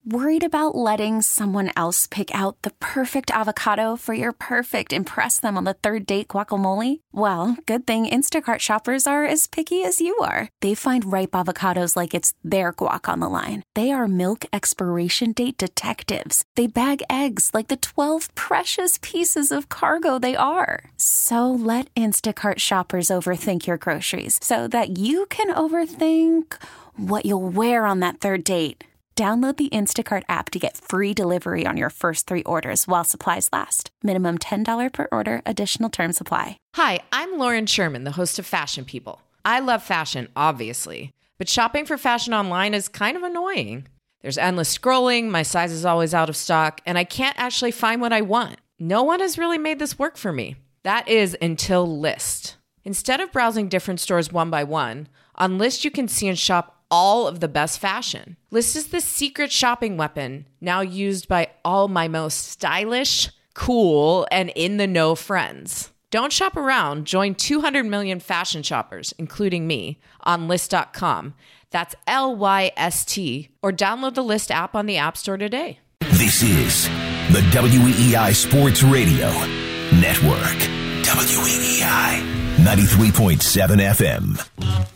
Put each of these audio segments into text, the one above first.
Worried about letting someone else pick out the perfect avocado for your perfect impress them on the third date guacamole? Well, good thing Instacart shoppers are as picky as you are. They find ripe avocados like it's their guac on the line. They are milk expiration date detectives. They bag eggs like the 12 precious pieces of cargo they are. So let Instacart shoppers overthink your groceries so that you can overthink what you'll wear on that third date. Download the Instacart app to get free delivery on your first 3 orders while supplies last. Minimum $10 per order. Additional terms apply. Hi, I'm Lauren Sherman, the host of Fashion People. I love fashion, obviously, but shopping for fashion online is kind of annoying. There's endless scrolling, my size is always out of stock, and I can't actually find what I want. No one has really made this work for me. That is until Lyst. Instead of browsing different stores one by one, on Lyst you can see and shop all of the best fashion. Lyst is the secret shopping weapon now used by all my most stylish, cool, and in-the-know friends. Don't shop around. Join 200 million fashion shoppers, including me, on Lyst.com. That's Lyst, or download the Lyst app on the App Store today. This is the WEEI Sports Radio Network. WEEI 93.7 FM.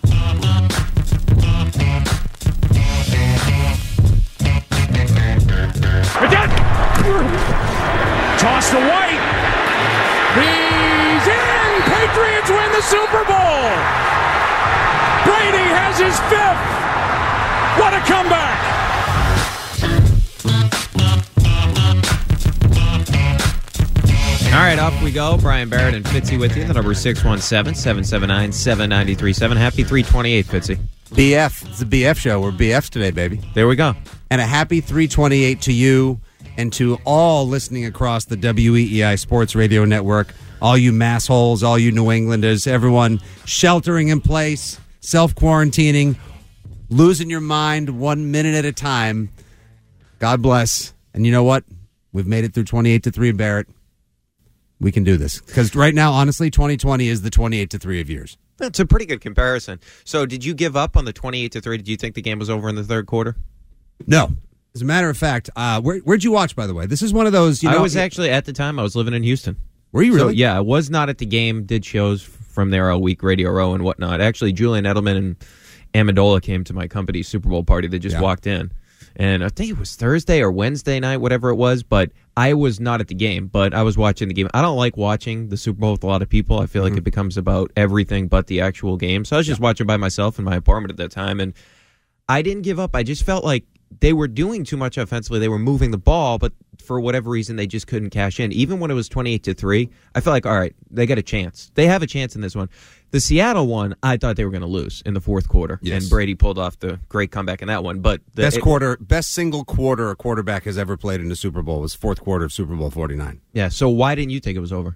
Toss to White. He's in. Patriots win the Super Bowl. Brady has his 5th. What a comeback. All right, off we go. Brian Barrett and Fitzy with you. The number 617-779-7937. Happy 328, Fitzy. BF. It's a BF show. We're BFs today, baby. There we go. And a happy 328 to you and to all listening across the WEEI Sports Radio Network, all you massholes, all you New Englanders, everyone sheltering in place, self-quarantining, losing your mind 1 minute at a time. God bless. And you know what? We've made it through 28-3, Barrett. We can do this. Because right now, honestly, 2020 is the 28-3 of years. That's a pretty good comparison. So did you give up on the 28-3? Did you think the game was over in the third quarter? No. As a matter of fact, where'd you watch, by the way? This is one of those, I was actually, at the time, I was living in Houston. Were you really? So, yeah, I was not at the game, did shows from there all week, Radio Row and whatnot. Actually, Julian Edelman and Amendola came to my company's Super Bowl party. They just walked in. And I think it was Thursday or Wednesday night, whatever it was, but I was not at the game, but I was watching the game. I don't like watching the Super Bowl with a lot of people. I feel like it becomes about everything but the actual game. So I was just watching by myself in my apartment at that time, and I didn't give up. I just felt like they were doing too much offensively. They were moving the ball, but for whatever reason, they just couldn't cash in. Even when it was 28-3, I felt like, all right, they got a chance. They have a chance in this one. The Seattle one, I thought they were going to lose in the fourth quarter, and Brady pulled off the great comeback in that one. But best single quarter a quarterback has ever played in the Super Bowl was fourth quarter of Super Bowl 49. Yeah, so why didn't you think it was over?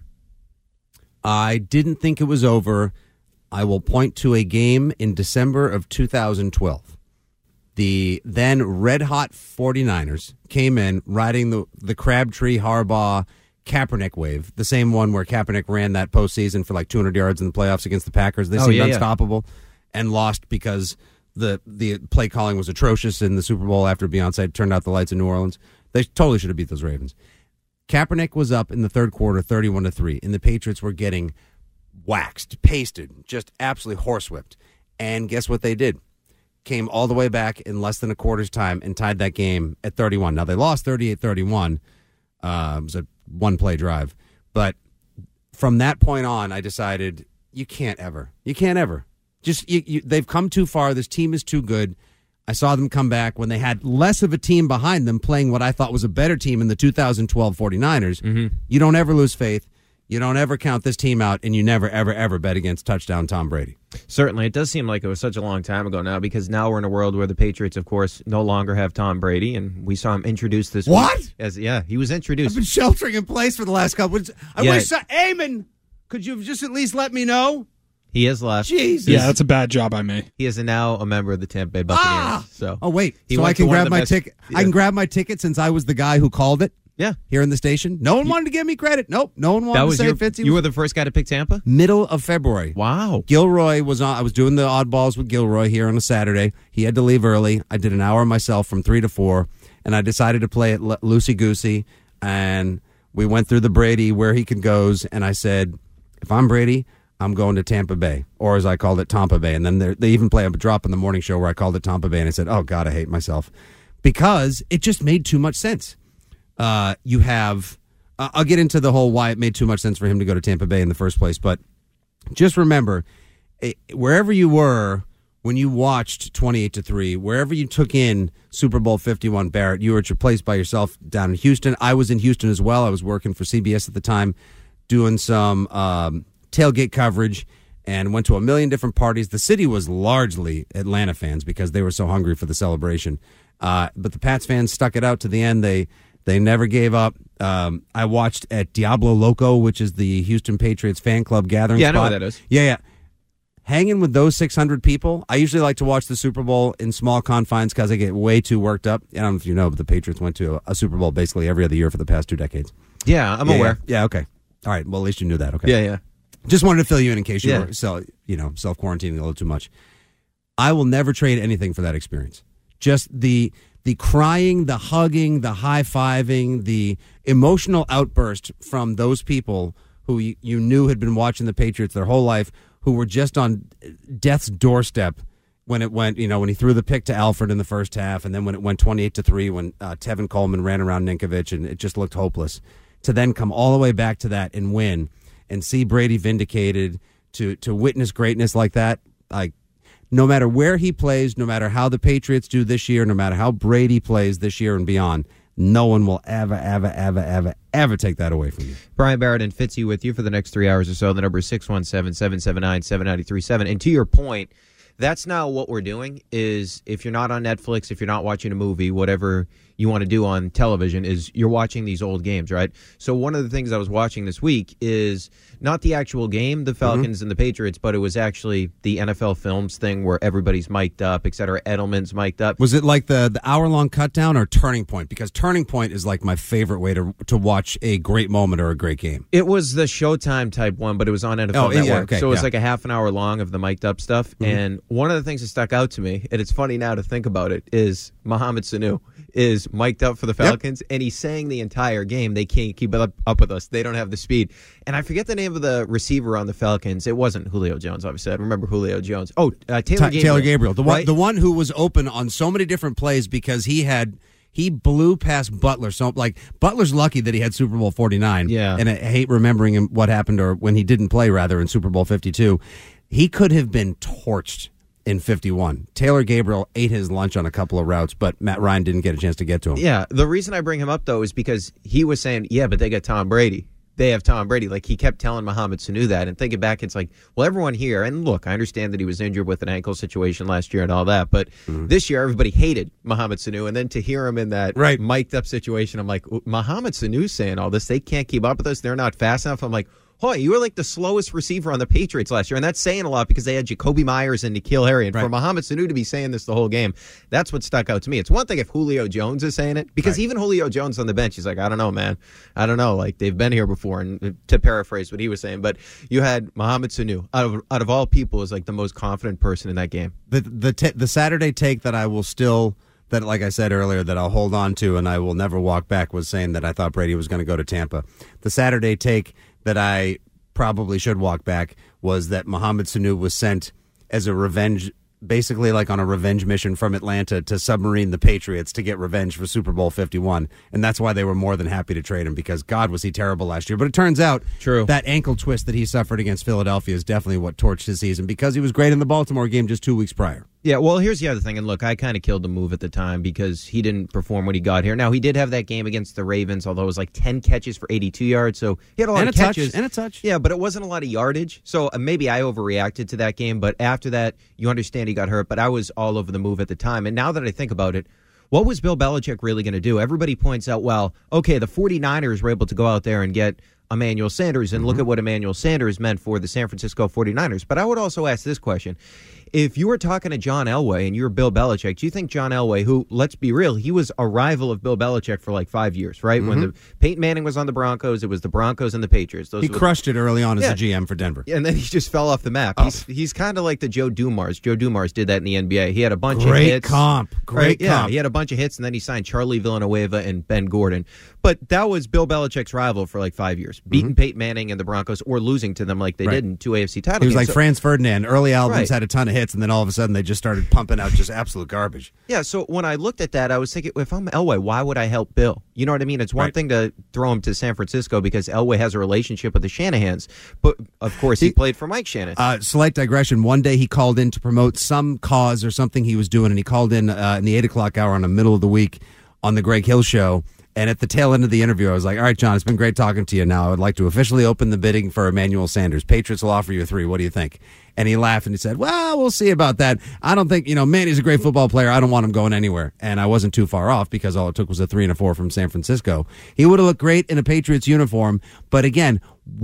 I didn't think it was over. I will point to a game in December of 2012. The then red-hot 49ers came in riding the Crabtree, Harbaugh, Kaepernick wave, the same one where Kaepernick ran that postseason for like 200 yards in the playoffs against the Packers. They seemed unstoppable and lost because the play calling was atrocious in the Super Bowl after Beyonce turned out the lights in New Orleans. They totally should have beat those Ravens. Kaepernick was up in the third quarter 31-3, and the Patriots were getting waxed, pasted, just absolutely horsewhipped. And guess what they did? Came all the way back in less than a quarter's time and tied that game at 31. Now, they lost 38-31. It was a one-play drive. But from that point on, I decided, you can't ever. Just they've come too far. This team is too good. I saw them come back when they had less of a team behind them playing what I thought was a better team in the 2012 49ers. Mm-hmm. You don't ever lose faith. You don't ever count this team out, and you never, ever, ever bet against touchdown Tom Brady. Certainly. It does seem like it was such a long time ago now, because now we're in a world where the Patriots, of course, no longer have Tom Brady, and we saw him introduced this week. He was introduced. I've been sheltering in place for the last couple of I wish, Eamon, could you have just at least let me know? He has left. Jesus. Yeah, that's a bad job by me. He is now a member of the Tampa Bay Buccaneers. So. Oh, wait. So I can grab my ticket. Yeah. I can grab my ticket since I was the guy who called it? Yeah. Here in the station. No one wanted to give me credit. Nope. No one wanted to say Fitzy. You were the first guy to pick Tampa? Middle of February. Wow. Gilroy was on. I was doing the oddballs with Gilroy here on a Saturday. He had to leave early. I did an hour myself from 3 to 4. and I decided to play it loosey-goosey, and we went through the Brady where he could goes, and I said, if I'm Brady, I'm going to Tampa Bay, or as I called it, Tampa Bay. And then they even play a drop in the morning show where I called it Tampa Bay, and I said, oh, God, I hate myself. Because it just made too much sense. You have, I'll get into the whole why it made too much sense for him to go to Tampa Bay in the first place, but just remember, wherever you were when you watched 28-3, wherever you took in Super Bowl 51, Barrett, you were at your place by yourself down in Houston. I was in Houston as well. I was working for CBS at the time, doing some tailgate coverage, and went to a million different parties. The city was largely Atlanta fans because they were so hungry for the celebration. But the Pats fans stuck it out to the end. They never gave up. I watched at Diablo Loco, which is the Houston Patriots fan club gathering spot. I know what that is. Yeah. Hanging with those 600 people. I usually like to watch the Super Bowl in small confines because I get way too worked up. I don't know if you know, but the Patriots went to a Super Bowl basically every other year for the past 2 decades. Yeah, I'm aware. Yeah, okay. All right, well, at least you knew that. Okay. Yeah. Just wanted to fill you in case you were self-quarantining a little too much. I will never trade anything for that experience. Just the crying, the hugging, the high-fiving, the emotional outburst from those people who you knew had been watching the Patriots their whole life, who were just on death's doorstep when it went, when he threw the pick to Alfred in the first half, and then when it went 28-3 when Tevin Coleman ran around Ninkovich and it just looked hopeless. To then come all the way back to that and win and see Brady vindicated, to witness greatness like that, like, no matter where he plays, no matter how the Patriots do this year, no matter how Brady plays this year and beyond, no one will ever take that away from you. Brian Barrett and Fitzy with you for the next 3 hours or so. The number is 617-779-7937. And to your point, that's now what we're doing is if you're not on Netflix, if you're not watching a movie, whatever you want to do on television is you're watching these old games, right? So one of the things I was watching this week is not the actual game, the Falcons and the Patriots, but it was actually the NFL Films thing where everybody's mic'd up, et cetera. Edelman's mic'd up. Was it like the hour-long cut down or Turning Point? Because Turning Point is like my favorite way to watch a great moment or a great game. It was the Showtime type one, but it was on NFL Network. Yeah, okay, so it was like a half an hour long of the mic'd up stuff. And one of the things that stuck out to me, and it's funny now to think about it, is Mohamed Sanu is mic'd up for the Falcons, and he's saying the entire game, they can't keep up with us. They don't have the speed. And I forget the name of the receiver on the Falcons. It wasn't Julio Jones, obviously. I remember Julio Jones. Oh, Taylor Gabriel. The one who was open on so many different plays because he blew past Butler. So, like, Butler's lucky that he had Super Bowl 49. Yeah. And I hate remembering him what happened, or when he didn't play, rather, in Super Bowl 52. He could have been torched in 51. Taylor Gabriel ate his lunch on a couple of routes, but Matt Ryan didn't get a chance to get to him. Yeah, the reason I bring him up, though, is because he was saying, yeah, but they got Tom Brady. They have Tom Brady. Like, he kept telling Mohamed Sanu that. And thinking back, it's like, well, everyone here, and look, I understand that he was injured with an ankle situation last year and all that, but this year everybody hated Mohamed Sanu. And then to hear him in that mic'd up situation, I'm like, Mohamed Sanu's saying all this. They can't keep up with us. They're not fast enough. I'm like, Hoy, you were like the slowest receiver on the Patriots last year, and that's saying a lot because they had Jacoby Myers and N'Keal Harry. And for Mohamed Sanu to be saying this the whole game, that's what stuck out to me. It's one thing if Julio Jones is saying it, because even Julio Jones on the bench, he's like, I don't know, man. I don't know. Like, they've been here before, and to paraphrase what he was saying. But you had Mohamed Sanu, out of all people, is like the most confident person in that game. The Saturday take that I will still... that, like I said earlier, that I'll hold on to and I will never walk back, was saying that I thought Brady was going to go to Tampa. The Saturday take that I probably should walk back was that Mohamed Sanu was sent as a revenge, basically like on a revenge mission from Atlanta to submarine the Patriots to get revenge for Super Bowl 51. And that's why they were more than happy to trade him, because God, was he terrible last year. But it turns out that ankle twist that he suffered against Philadelphia is definitely what torched his season, because he was great in the Baltimore game just 2 weeks prior. Yeah, well, here's the other thing. And look, I kind of killed the move at the time because he didn't perform when he got here. Now, he did have that game against the Ravens, although it was like 10 catches for 82 yards. So he had a lot of catches. And a touch. Yeah, but it wasn't a lot of yardage. So maybe I overreacted to that game. But after that, you understand he got hurt. But I was all over the move at the time. And now that I think about it, what was Bill Belichick really going to do? Everybody points out, well, okay, the 49ers were able to go out there and get Emmanuel Sanders. And look at what Emmanuel Sanders meant for the San Francisco 49ers. But I would also ask this question. if you were talking to John Elway and you were Bill Belichick, do you think John Elway, who, let's be real, he was a rival of Bill Belichick for like 5 years, right? When the Peyton Manning was on the Broncos, it was the Broncos and the Patriots. He crushed it early on as a GM for Denver. And then he just fell off the map. He's kind of like the Joe Dumars. Joe Dumars did that in the NBA. He had a bunch of hits. Great comp. Yeah, he had a bunch of hits, and then he signed Charlie Villanueva and Ben Gordon. But that was Bill Belichick's rival for like 5 years, beating Peyton Manning and the Broncos or losing to them like they did in 2 AFC title games. He was like Franz Ferdinand. Early albums had a ton of hits, and then all of a sudden they just started pumping out just absolute garbage. Yeah, so when I looked at that, I was thinking, if I'm Elway, why would I help Bill? You know what I mean? It's one thing to throw him to San Francisco because Elway has a relationship with the Shanahans, but of course he played for Mike Shanahan. Slight digression. One day he called in to promote some cause or something he was doing, and he called in the 8 o'clock hour on the middle of the week on the Greg Hill Show. And at the tail end of the interview, I was like, all right, John, it's been great talking to you. Now I would like to officially open the bidding for Emmanuel Sanders. Patriots will offer you 3. What do you think? And he laughed and he said, well, we'll see about that. I don't think, Manny's a great football player. I don't want him going anywhere. And I wasn't too far off because all it took was a 3 and a 4 from San Francisco. He would have looked great in a Patriots uniform. But again,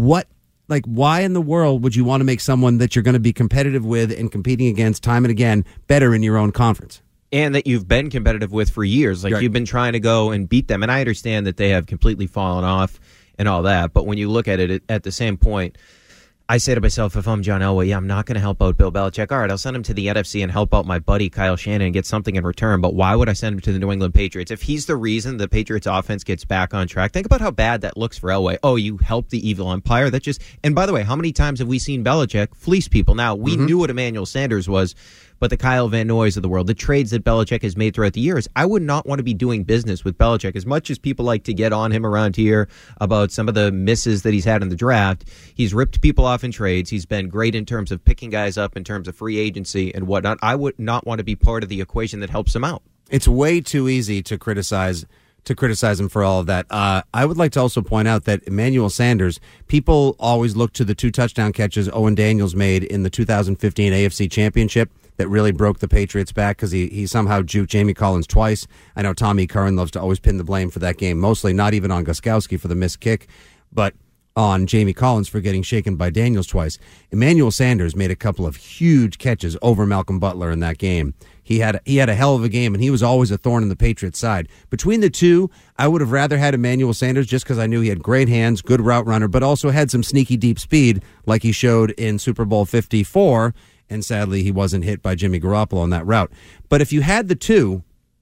why in the world would you want to make someone that you're going to be competitive with and competing against time and again better in your own conference? And that you've been competitive with for years. You've been trying to go and beat them. And I understand that they have completely fallen off and all that. But when you look at it at the same point, I say to myself, if I'm John Elway, I'm not going to help out Bill Belichick. All right, I'll send him to the NFC and help out my buddy Kyle Shanahan and get something in return. But why would I send him to the New England Patriots? If he's the reason the Patriots offense gets back on track, think about how bad that looks for Elway. Oh, you help the evil empire? And by the way, how many times have we seen Belichick fleece people? Now, we knew what Emmanuel Sanders was, but the Kyle Van Noys of the world, the trades that Belichick has made throughout the years, I would not want to be doing business with Belichick. As much as people like to get on him around here about some of the misses that he's had in the draft, he's ripped people off in trades. He's been great in terms of picking guys up in terms of free agency and whatnot. I would not want to be part of the equation that helps him out. It's way too easy to criticize him for all of that. I would like to also point out that Emmanuel Sanders, people always look to the 2 touchdown catches Owen Daniels made in the 2015 AFC Championship that really broke the Patriots back because he somehow juked Jamie Collins twice. I know Tommy Curran loves to always pin the blame for that game, mostly not even on Gostkowski for the missed kick, but on Jamie Collins for getting shaken by Daniels twice. Emmanuel Sanders made a couple of huge catches over Malcolm Butler in that game. He had a hell of a game, and he was always a thorn in the Patriots' side. Between the two, I would have rather had Emmanuel Sanders just because I knew he had great hands, good route runner, but also had some sneaky deep speed like he showed in Super Bowl 54, and sadly he wasn't hit by Jimmy Garoppolo on that route. But if you had the two,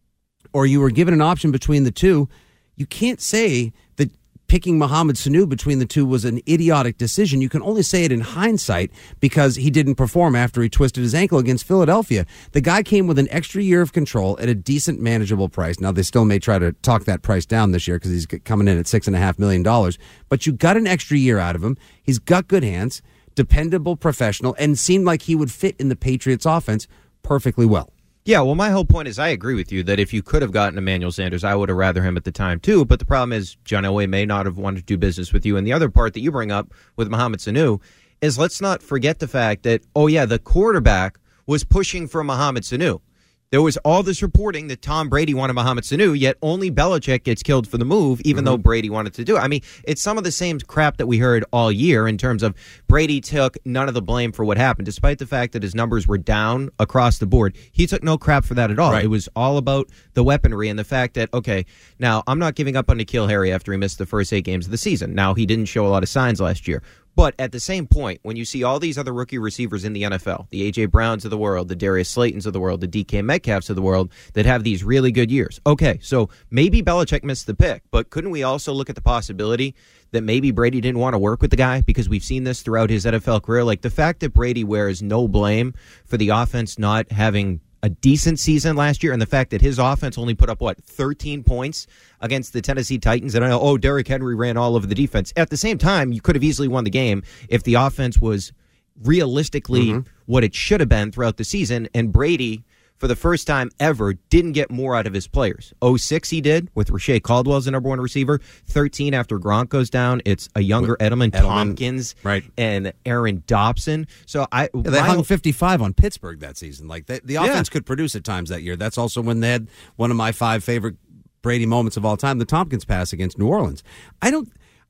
or you were given an option between the two, you can't say that picking Mohamed Sanu between the two was an idiotic decision. You can only say it in hindsight because he didn't perform after he twisted his ankle against Philadelphia. The guy came with an extra year of control at a decent, manageable price. Now, they still may try to talk that price down this year because he's coming in at $6.5 million. But you got an extra year out of him. He's got good hands, dependable professional, and seemed like he would fit in the Patriots offense perfectly well. Yeah, well, my whole point is I agree with you that if you could have gotten Emmanuel Sanders, I would have rather him at the time, too. But the problem is John Elway may not have wanted to do business with you. And the other part that you bring up with Mohamed Sanu is let's not forget the fact that, the quarterback was pushing for Mohamed Sanu. There was all this reporting that Tom Brady wanted Mohamed Sanu, yet only Belichick gets killed for the move, even though Brady wanted to do it. I mean, it's some of the same crap that we heard all year in terms of Brady took none of the blame for what happened, despite the fact that his numbers were down across the board. He took no crap for that at all. Right. It was all about the weaponry and the fact that, now I'm not giving up on N'Keal Harry after he missed the first 8 games of the season. Now, he didn't show a lot of signs last year. But at the same point, when you see all these other rookie receivers in the NFL, the A.J. Browns of the world, the Darius Slaytons of the world, the DK Metcalfs of the world that have these really good years. Okay, so maybe Belichick missed the pick, but couldn't we also look at the possibility that maybe Brady didn't want to work with the guy? Because we've seen this throughout his NFL career. Like the fact that Brady wears no blame for the offense not having a decent season last year, and the fact that his offense only put up, 13 points against the Tennessee Titans, and I know, Derrick Henry ran all over the defense. At the same time, you could have easily won the game if the offense was realistically what it should have been throughout the season, and Brady, for the first time ever, didn't get more out of his players. 06 he did, with Rashae Caldwell as the number 1 receiver. 13 after Gronk goes down, it's a younger Edelman Tompkins, and Aaron Dobson. So they hung 55 on Pittsburgh that season. Like the offense could produce at times that year. That's also when they had one of my 5 favorite Brady moments of all time, the Tompkins pass against New Orleans.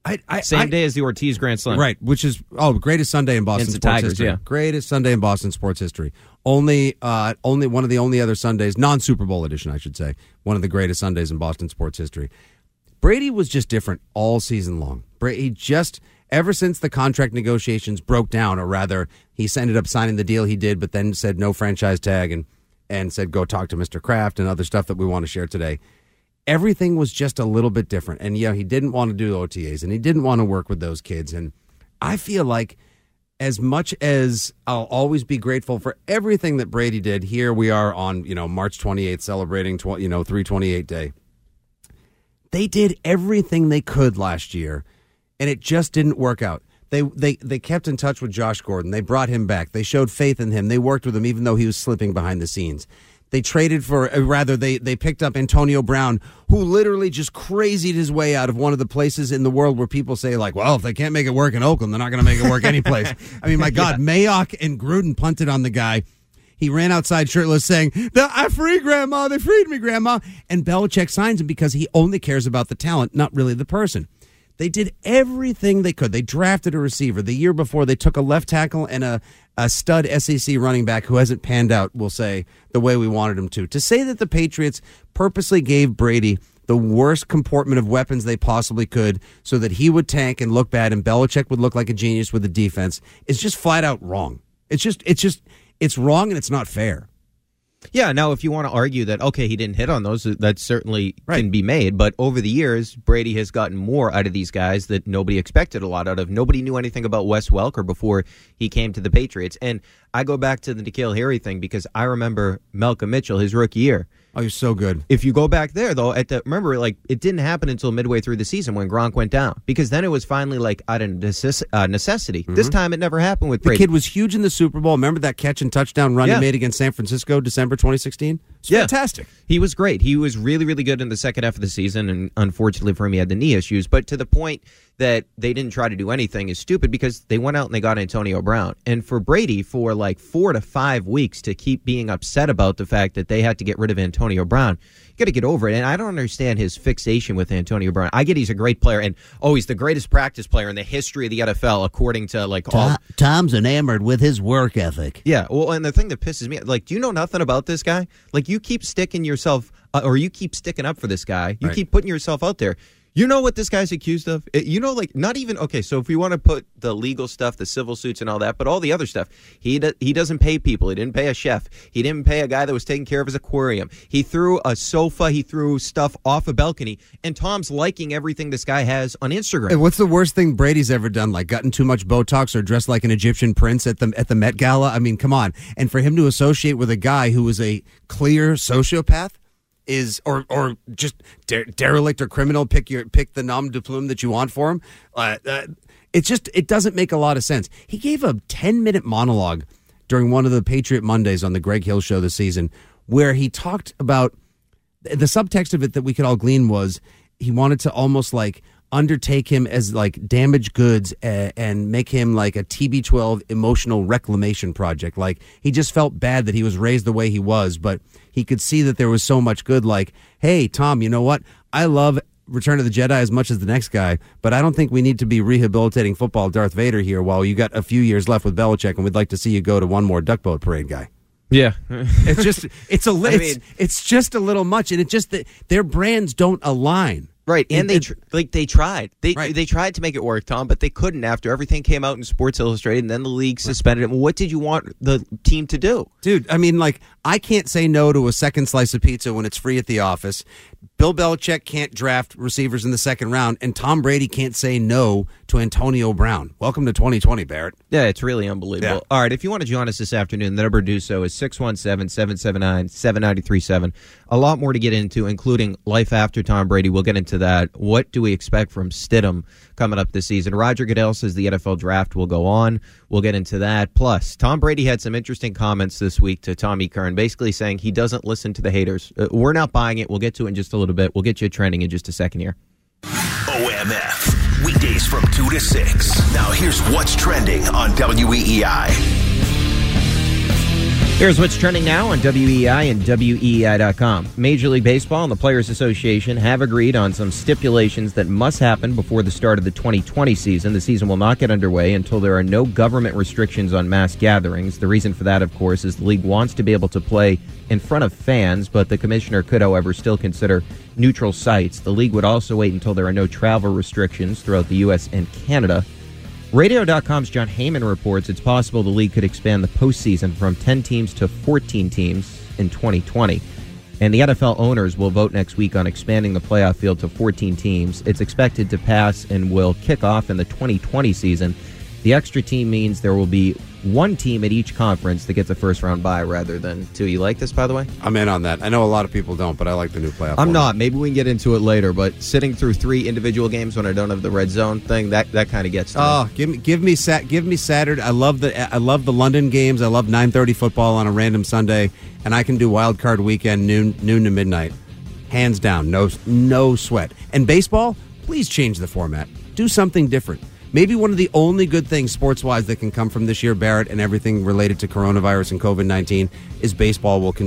Same day as the Ortiz Grand Slam. Right, which is greatest Sunday in Boston Against the sports Tigers, history. yeah. Greatest Sunday in Boston sports history. Only one of the only other Sundays, non-Super Bowl edition, I should say. One of the greatest Sundays in Boston sports history. Brady was just different all season long. Brady just, ever since the contract negotiations broke down, or rather, he ended up signing the deal he did, but then said no franchise tag and said go talk to Mr. Kraft and other stuff that we want to share today. Everything was just a little bit different. And, he didn't want to do OTAs, and he didn't want to work with those kids. And I feel like as much as I'll always be grateful for everything that Brady did, here we are on, March 28th celebrating, 328 Day. They did everything they could last year, and it just didn't work out. They kept in touch with Josh Gordon. They brought him back. They showed faith in him. They worked with him even though he was slipping behind the scenes. They traded they picked up Antonio Brown, who literally just crazied his way out of one of the places in the world where people say, like, well, if they can't make it work in Oakland, they're not going to make it work anyplace. I mean, my God, Mayock and Gruden punted on the guy. He ran outside shirtless saying, I free Grandma, they freed me, Grandma. And Belichick signs him because he only cares about the talent, not really the person. They did everything they could. They drafted a receiver. The year before, they took a left tackle and a stud SEC running back who hasn't panned out, we'll say, the way we wanted him to. To say that the Patriots purposely gave Brady the worst comportment of weapons they possibly could so that he would tank and look bad and Belichick would look like a genius with the defense is just flat out wrong. It's wrong and it's not fair. Yeah, now if you want to argue that, okay, he didn't hit on those, that certainly can be made. But over the years, Brady has gotten more out of these guys that nobody expected a lot out of. Nobody knew anything about Wes Welker before he came to the Patriots. And I go back to the N'Keal Harry thing because I remember Malcolm Mitchell, his rookie year. Oh, you're so good. If you go back there, though, remember, it didn't happen until midway through the season when Gronk went down. Because then it was finally, out of necessity. Mm-hmm. This time it never happened with Brady. The kid was huge in the Super Bowl. Remember that catch and touchdown run he made against San Francisco, December 2016? It's fantastic. He was great. He was really, really good in the second half of the season, and unfortunately for him, he had the knee issues. But to the point that they didn't try to do anything is stupid because they went out and they got Antonio Brown. And for Brady, for 4 to 5 weeks to keep being upset about the fact that they had to get rid of Antonio Brown, you got to get over it. And I don't understand his fixation with Antonio Brown. I get he's a great player, and he's the greatest practice player in the history of the NFL, according to Tom's enamored with his work ethic. Yeah, well, and the thing that pisses me, do you know nothing about this guy? You keep sticking yourself, or you keep sticking up for this guy. You keep putting yourself out there. You know what this guy's accused of? Not even, okay, so if we want to put the legal stuff, the civil suits and all that, but all the other stuff, he doesn't pay people. He didn't pay a chef. He didn't pay a guy that was taking care of his aquarium. He threw a sofa. He threw stuff off a balcony. And Tom's liking everything this guy has on Instagram. And what's the worst thing Brady's ever done? Gotten too much Botox or dressed like an Egyptian prince at the Met Gala? I mean, come on. And for him to associate with a guy who was a clear sociopath, is or just derelict or criminal, pick the nom de plume that you want for him. It doesn't make a lot of sense. He gave a 10-minute monologue during one of the Patriot Mondays on the Greg Hill Show this season where he talked about the subtext of it that we could all glean was he wanted to almost undertake him as damaged goods and make him a TB12 emotional reclamation project. He just felt bad that he was raised the way he was, but he could see that there was so much good. Hey, Tom, you know what? I love Return of the Jedi as much as the next guy, but I don't think we need to be rehabilitating football Darth Vader here while you got a few years left with Belichick, and we'd like to see you go to one more duck boat parade, guy. Yeah. It's just a little much, and it's just that their brands don't align. Right, and they tried. They tried to make it work, Tom, but they couldn't after everything came out in Sports Illustrated, and then the league suspended him. What did you want the team to do? Dude, I mean, I can't say no to a second slice of pizza when it's free at the office. Bill Belichick can't draft receivers in the second round, and Tom Brady can't say no to Antonio Brown. Welcome to 2020, Barrett. Yeah, it's really unbelievable. Yeah. All right, if you want to join us this afternoon, the number to do so is 617-779-7937. A lot more to get into, including life after Tom Brady. We'll get into that. What do we expect from Stidham coming up this season? Roger Goodell says the NFL draft will go on. We'll get into that. Plus, Tom Brady had some interesting comments this week to Tommy Kern, basically saying he doesn't listen to the haters. We're not buying it. We'll get to it in just a little bit. We'll get you trending in just a second here. OMF, weekdays from 2 to 6. Now here's what's trending on WEEI. Here's what's trending now on WEEI and WEEI.com. Major League Baseball and the Players Association have agreed on some stipulations that must happen before the start of the 2020 season. The season will not get underway until there are no government restrictions on mass gatherings. The reason for that, of course, is the league wants to be able to play in front of fans, but the commissioner could, however, still consider neutral sites. The league would also wait until there are no travel restrictions throughout the U.S. and Canada. Radio.com's John Heyman reports it's possible the league could expand the postseason from 10 teams to 14 teams in 2020. And the NFL owners will vote next week on expanding the playoff field to 14 teams. It's expected to pass and will kick off in the 2020 season. The extra team means there will be one team at each conference that gets a first-round bye rather than two. You like this, by the way? I'm in on that. I know a lot of people don't, but I like the new playoff. I'm not. Maybe we can get into it later, but sitting through 3 individual games when I don't have the red zone thing, that kind of gets to me. Oh, give me Saturday. I love the London games. I love 9:30 football on a random Sunday, and I can do wild card weekend noon to midnight. Hands down, no sweat. And baseball, please change the format. Do something different. Maybe one of the only good things sports-wise that can come from this year, Barrett, and everything related to coronavirus and COVID-19 is baseball will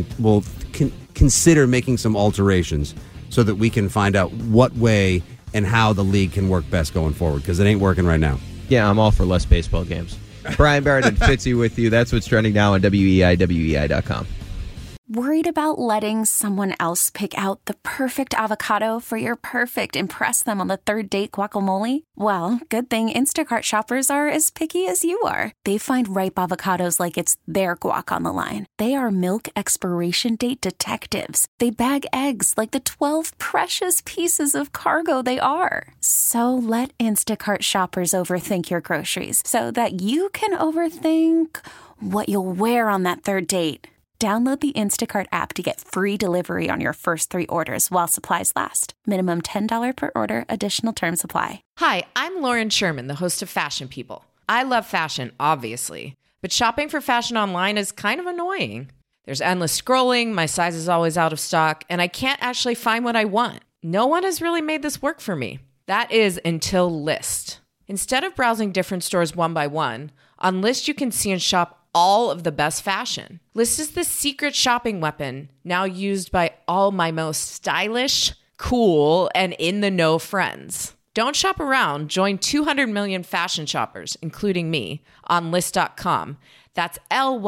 consider making some alterations so that we can find out what way and how the league can work best going forward, because it ain't working right now. Yeah, I'm all for less baseball games. Brian Barrett and Fitzy with you. That's what's trending now on WEEI, WEEI.com. Worried about letting someone else pick out the perfect avocado for your perfect impress them on the third date guacamole? Well, good thing Instacart shoppers are as picky as you are. They find ripe avocados like it's their guac on the line. They are milk expiration date detectives. They bag eggs like the 12 precious pieces of cargo they are. So let Instacart shoppers overthink your groceries so that you can overthink what you'll wear on that third date. Download the Instacart app to get free delivery on your first 3 orders while supplies last. Minimum $10 per order. Additional terms apply. Hi, I'm Lauren Sherman, the host of Fashion People. I love fashion, obviously, but shopping for fashion online is kind of annoying. There's endless scrolling, my size is always out of stock, and I can't actually find what I want. No one has really made this work for me. That is until Lyst. Instead of browsing different stores one by one, on Lyst you can see and shop all of the best fashion. Lyst is the secret shopping weapon now used by all my most stylish, cool, and in-the-know friends. Don't shop around. Join 200 million fashion shoppers, including me, on Lyst.com. That's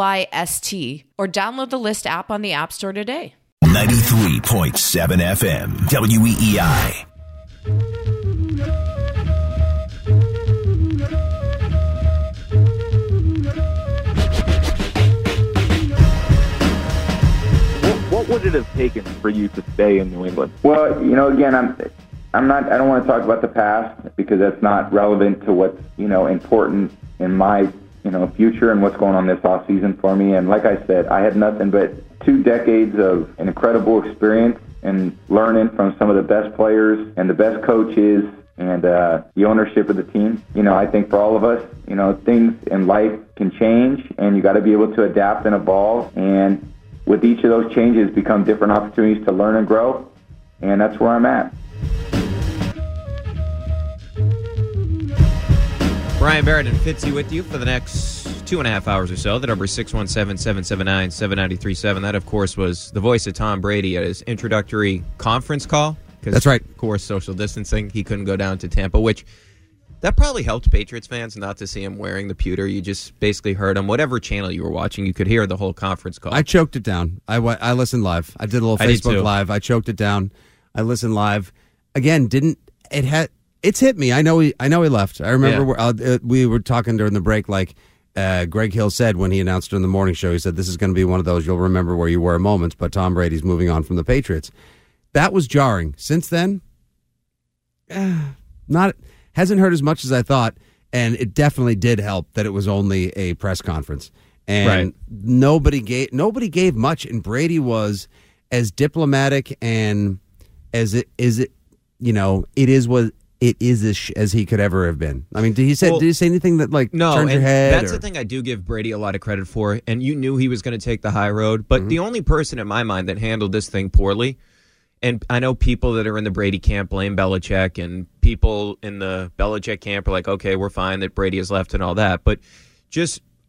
LYST. Or download the Lyst app on the App Store today. 93.7 FM, WEEI. What would it have taken for you to stay in New England? Well, again, I'm not. I don't want to talk about the past because that's not relevant to what's important in my future and what's going on this off season for me. And like I said, I had nothing but 2 decades of an incredible experience and learning from some of the best players and the best coaches and the ownership of the team. I think for all of us, things in life can change, and you got to be able to adapt and evolve. And with each of those changes become different opportunities to learn and grow, and that's where I'm at. Brian Barrett and Fitzy with you for the next 2.5 hours or so. The number is 617-779-7937. That, of course, was the voice of Tom Brady at his introductory conference call. That's right. Of course, social distancing. He couldn't go down to Tampa, which that probably helped Patriots fans not to see him wearing the pewter. You just basically heard him. Whatever channel you were watching, you could hear the whole conference call. I choked it down. I listened live. I did a little Facebook Live. I choked it down. I listened live. Again, it's hit me. I know he left. I remember we were talking during the break, like Greg Hill said when he announced during the morning show. He said, this is going to be one of those you'll remember where you were moments, but Tom Brady's moving on from the Patriots. That was jarring. Since then, hasn't hurt as much as I thought, and it definitely did help that it was only a press conference. And nobody gave much, and Brady was as diplomatic and as it is as he could ever have been. I mean, did he say anything that turned your head? That's the thing I do give Brady a lot of credit for, and you knew he was going to take the high road, but the only person in my mind that handled this thing poorly, and I know people that are in the Brady camp blame Belichick, and people in the Belichick camp are like, okay, we're fine that Brady has left and all that, but just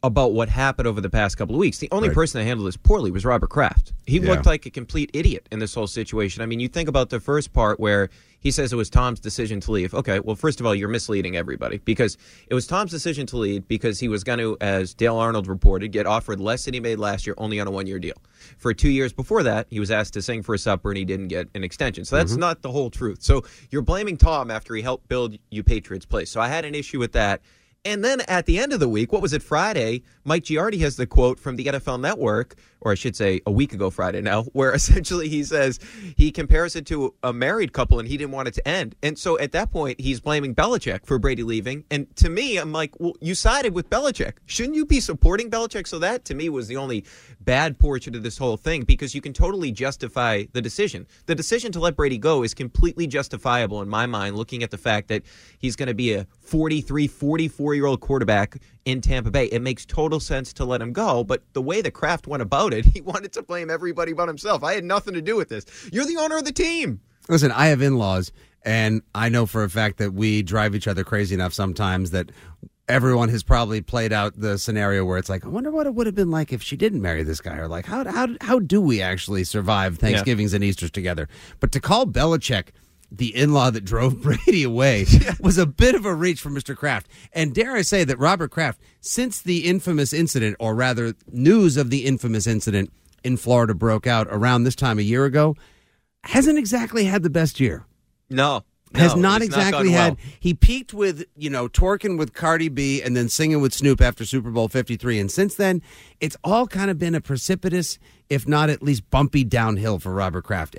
about what happened over the past couple of weeks. The only person that handled this poorly was Robert Kraft. He looked like a complete idiot in this whole situation. I mean, you think about the first part where he says it was Tom's decision to leave. Okay, well, first of all, you're misleading everybody because it was Tom's decision to leave because he was going to, as Dale Arnold reported, get offered less than he made last year, only on a 1-year deal. For 2 years before that, he was asked to sing for a supper and he didn't get an extension. So that's not the whole truth. So you're blaming Tom after he helped build you Patriots' place. So I had an issue with that. And then at the end of the week, what was it, Friday, Mike Giardi has the quote from the NFL Network, or I should say a week ago Friday now, where essentially he says he compares it to a married couple and he didn't want it to end. And so at that point, he's blaming Belichick for Brady leaving. And to me, I'm like, well, you sided with Belichick. Shouldn't you be supporting Belichick? So that, to me, was the only bad portion of this whole thing because you can totally justify the decision. The decision to let Brady go is completely justifiable in my mind, looking at the fact that he's going to be a 43, 44-year-old quarterback in Tampa Bay. It makes total sense to let him go, but the way that Kraft went about it, he wanted to blame everybody but himself. I had nothing to do with this. You're the owner of the team. Listen, I have in-laws, and I know for a fact that we drive each other crazy enough sometimes that everyone has probably played out the scenario where it's like, I wonder what it would have been like if she didn't marry this guy, or like, how do we actually survive Thanksgivings and Easters together? But to call Belichick the in-law that drove Brady away was a bit of a reach for Mr. Kraft. And dare I say that Robert Kraft, since the infamous incident, or rather news of the infamous incident in Florida broke out around this time a year ago, hasn't exactly had the best year. No. Has not exactly had. He peaked with, twerking with Cardi B and then singing with Snoop after Super Bowl 53. And since then, it's all kind of been a precipitous, if not at least bumpy downhill for Robert Kraft.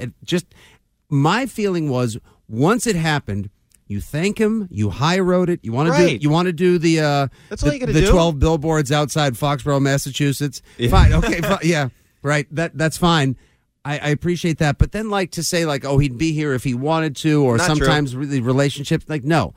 My feeling was, once it happened, you thank him, you high road it. You want to do the that's all you gotta do. 12 billboards outside Foxborough, Massachusetts. Yeah. Fine, okay, yeah, right. That's fine. I appreciate that, but then to say oh, he'd be here if he wanted to, or not sometimes the relationships no.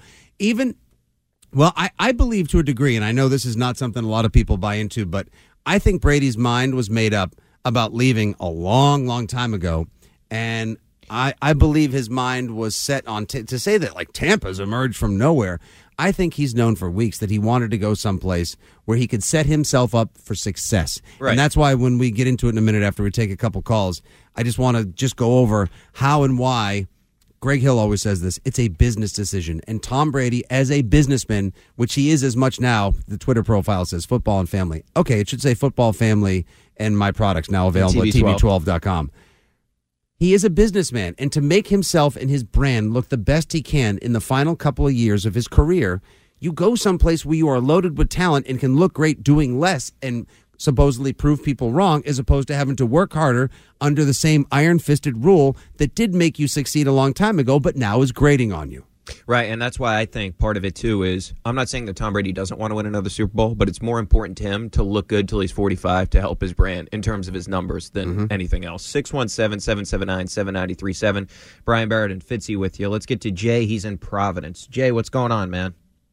I believe to a degree, and I know this is not something a lot of people buy into, but I think Brady's mind was made up about leaving a long, long time ago, and I believe his mind was set on to say that Tampa's emerged from nowhere. I think he's known for weeks that he wanted to go someplace where he could set himself up for success. Right. And that's why when we get into it in a minute after we take a couple calls, I just want to go over how and why. Greg Hill always says this. It's a business decision. And Tom Brady, as a businessman, which he is as much now, the Twitter profile says football and family. Okay, it should say football, family, and my products now available at TV12.com. He is a businessman, and to make himself and his brand look the best he can in the final couple of years of his career, you go someplace where you are loaded with talent and can look great doing less and supposedly prove people wrong, as opposed to having to work harder under the same iron-fisted rule that did make you succeed a long time ago, but now is grating on you. Right, and that's why I think part of it, too, is I'm not saying that Tom Brady doesn't want to win another Super Bowl, but it's more important to him to look good till he's 45 to help his brand in terms of his numbers than anything else. 617-779-7937. Brian Barrett and Fitzy with you. Let's get to Jay. He's in Providence. Jay, what's going on, man?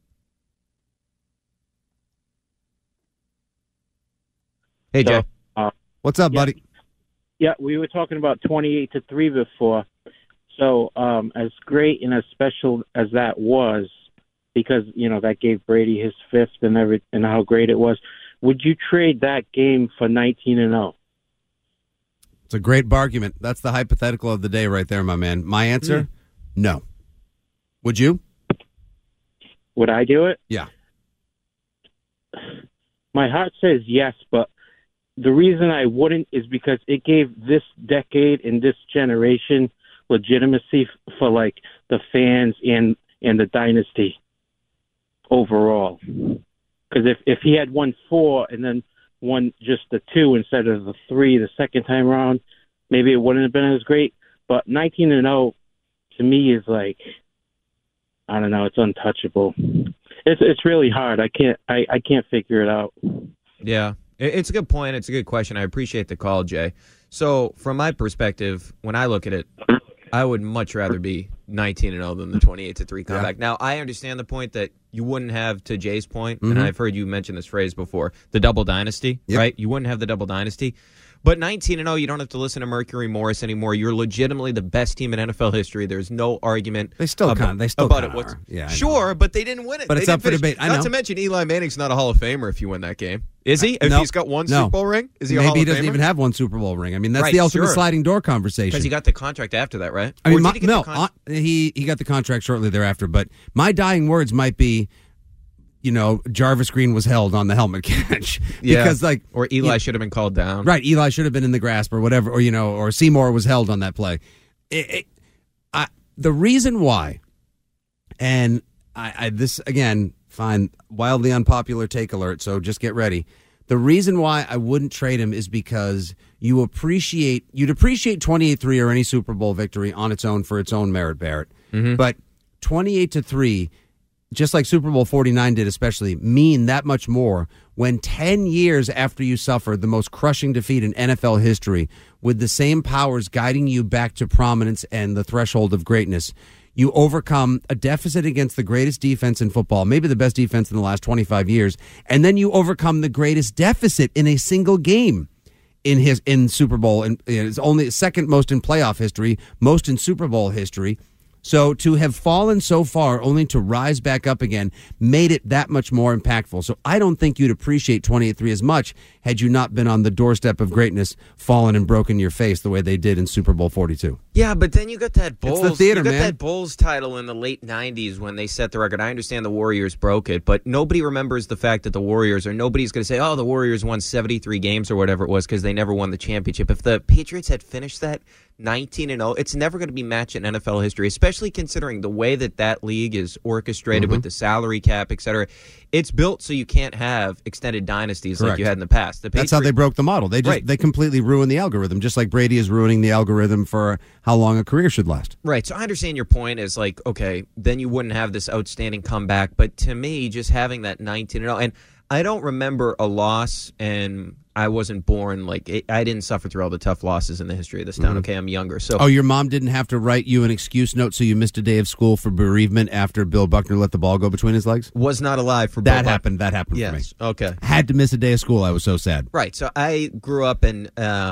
Hey, Jay. What's up, buddy? Yeah, we were talking about 28-3 before. So as great and as special as that was, because, that gave Brady his fifth and how great it was, would you trade that game for 19-0? It's a great argument. That's the hypothetical of the day right there, my man. My answer, no. Would you? Would I do it? Yeah. My heart says yes, but the reason I wouldn't is because it gave this decade and this generation legitimacy for the fans and the dynasty overall. Because if he had won 4 and then won just the 2 instead of the 3 the second time around, maybe it wouldn't have been as great. But 19-0 to me is I don't know, it's untouchable. It's really hard. I can't figure it out. Yeah, it's a good point. It's a good question. I appreciate the call, Jay. So from my perspective, when I look at it, I would much rather be 19-0 than the 28-3 comeback. Yeah. Now, I understand the point that you wouldn't have, to Jay's point, and I've heard you mention this phrase before, the double dynasty, right? You wouldn't have the double dynasty. But 19-0, you don't have to listen to Mercury Morris anymore. You're legitimately the best team in NFL history. There's no argument about it. Yeah, sure, but they didn't win it. But it's up for debate. I know. Not to mention Eli Manning's not a Hall of Famer if you win that game. Is he? If No. he's got one No. Super Bowl ring? Is he a Maybe Hall he of doesn't Famer? even have one Super Bowl ring. I mean, that's Right, the ultimate sure. sliding door conversation. Because he got the contract after that, right? I mean, Or did he get the contract? he got the contract shortly thereafter. But my dying words might be, Jarvis Green was held on the helmet catch because, or Eli should have been called down. Right, Eli should have been in the grasp or whatever, or Seymour was held on that play. The reason why, and this again, fine, wildly unpopular take alert. So just get ready. The reason why I wouldn't trade him is because you'd appreciate 28-3 or any Super Bowl victory on its own for its own merit, Barrett. Mm-hmm. But 28-3, just like Super Bowl 49 did especially, mean that much more when 10 years after you suffered the most crushing defeat in NFL history with the same powers guiding you back to prominence and the threshold of greatness, you overcome a deficit against the greatest defense in football, maybe the best defense in the last 25 years, and then you overcome the greatest deficit in a single game in Super Bowl, and it's only second most in playoff history, most in Super Bowl history. So to have fallen so far only to rise back up again made it that much more impactful. So I don't think you'd appreciate 28-3 as much had you not been on the doorstep of greatness, fallen and broken your face the way they did in Super Bowl 42. Yeah, but then you got that Bulls. It's the theater, you got man. that Bulls title in the late 90s when they set the record. I understand the Warriors broke it, but nobody remembers the fact that the Warriors, or nobody's going to say, oh, the Warriors won 73 games or whatever it was because they never won the championship. If the Patriots had finished that 19-0, it's never going to be matched in NFL history, especially considering the way that league is orchestrated with the salary cap, et cetera. It's built so you can't have extended dynasties like you had in the past. That's how they broke the model. They completely ruined the algorithm, just like Brady is ruining the algorithm for how long a career should last. Right. So I understand your point is like, okay, then you wouldn't have this outstanding comeback. But to me, just having that 19-0, and I don't remember a loss, and I wasn't born, I didn't suffer through all the tough losses in the history of this town. Okay, I'm younger. So your mom didn't have to write you an excuse note so you missed a day of school for bereavement after Bill Buckner let the ball go between his legs? Was not alive for that Bill happened. That happened for me. Yes. Okay. Had to miss a day of school. I was so sad. Right. So I grew up in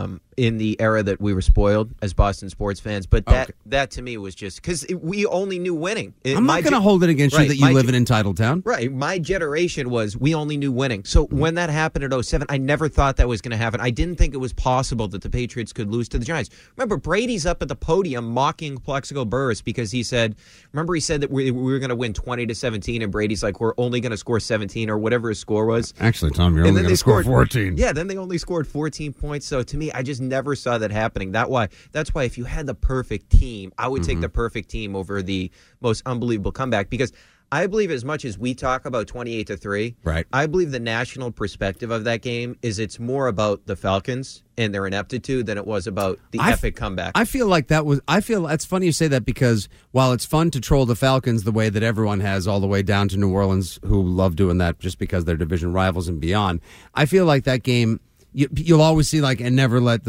the era that we were spoiled as Boston sports fans, but that to me was just because we only knew winning. I'm not going to hold it against you that you live in entitled town. Right. My generation we only knew winning. So when that happened at 2007, I never thought that was going to happen. I didn't think it was possible that the Patriots could lose to the Giants. Remember, Brady's up at the podium mocking Plaxico Burress because he said that we were going to win 20-17, and Brady's like, we're only going to score 17 or whatever his score was. Actually, Tom, you're only going to score 14. Yeah, then they only scored 14 points. So to me, I just never saw that happening. That's why if you had the perfect team, I would take the perfect team over the most unbelievable comeback, because I believe as much as we talk about 28-3, right, I believe the national perspective of that game is it's more about the Falcons and their ineptitude than it was about the epic comeback. I feel it's funny you say that, because while it's fun to troll the Falcons the way that everyone has all the way down to New Orleans, who love doing that just because they're division rivals and beyond, I feel like that game, you'll always see and never let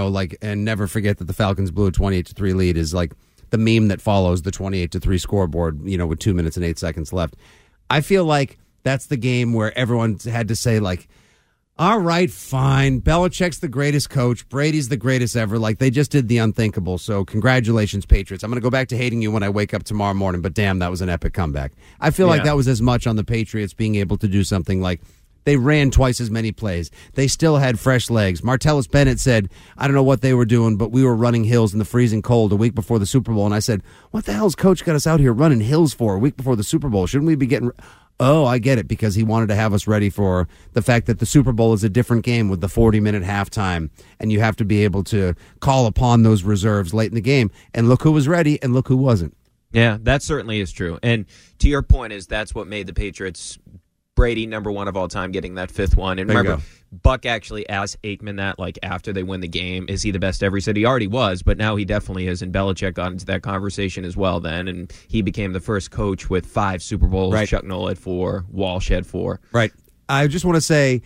and never forget that the Falcons blew a 28-3 lead is like the meme that follows the 28-3 scoreboard, with 2 minutes and 8 seconds left. I feel like that's the game where everyone had to say all right, fine, Belichick's the greatest coach, Brady's the greatest ever. They just did the unthinkable. So congratulations, Patriots. I'm going to go back to hating you when I wake up tomorrow morning, but damn, that was an epic comeback. I feel like that was as much on the Patriots being able to do something like they ran twice as many plays. They still had fresh legs. Martellus Bennett said, I don't know what they were doing, but we were running hills in the freezing cold a week before the Super Bowl. And I said, what the hell's coach got us out here running hills for a week before the Super Bowl? Shouldn't we be getting... Oh, I get it, because he wanted to have us ready for the fact that the Super Bowl is a different game with the 40-minute halftime, and you have to be able to call upon those reserves late in the game. And look who was ready, and look who wasn't. Yeah, that certainly is true. And to your point that's what made the Patriots... Brady, number one of all time, getting that fifth one. And remember, Buck actually asked Aikman that, after they win the game, is he the best ever? He said he already was, but now he definitely is. And Belichick got into that conversation as well then, and he became the first coach with 5 Super Bowls. Right. Chuck Noll had 4, Walsh had 4. Right. I just want to say,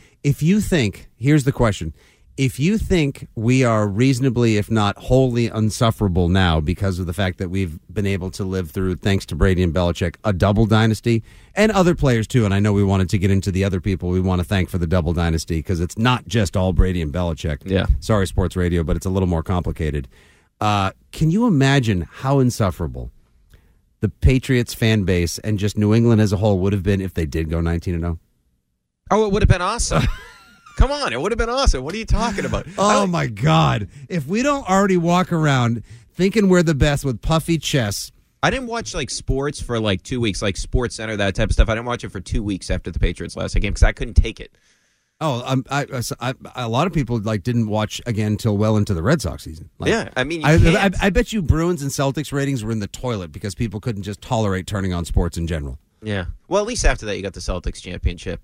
here's the question. If you think we are reasonably, if not wholly unsufferable now because of the fact that we've been able to live through, thanks to Brady and Belichick, a double dynasty, and other players too, and I know we wanted to get into the other people we want to thank for the double dynasty, because it's not just all Brady and Belichick. Yeah. Sorry, sports radio, but it's a little more complicated. Can you imagine how insufferable the Patriots fan base and just New England as a whole would have been if they did go 19-0? Oh, it would have been awesome. Come on, it would have been awesome. What are you talking about? Oh, my God. If we don't already walk around thinking we're the best with puffy chests. I didn't watch sports for 2 weeks, like Sports Center, that type of stuff. I didn't watch it for 2 weeks after the Patriots last game because I couldn't take it. Oh, a lot of people didn't watch again until well into the Red Sox season. Yeah, I mean, I bet you Bruins and Celtics ratings were in the toilet because people couldn't just tolerate turning on sports in general. Yeah. Well, at least after that, you got the Celtics championship.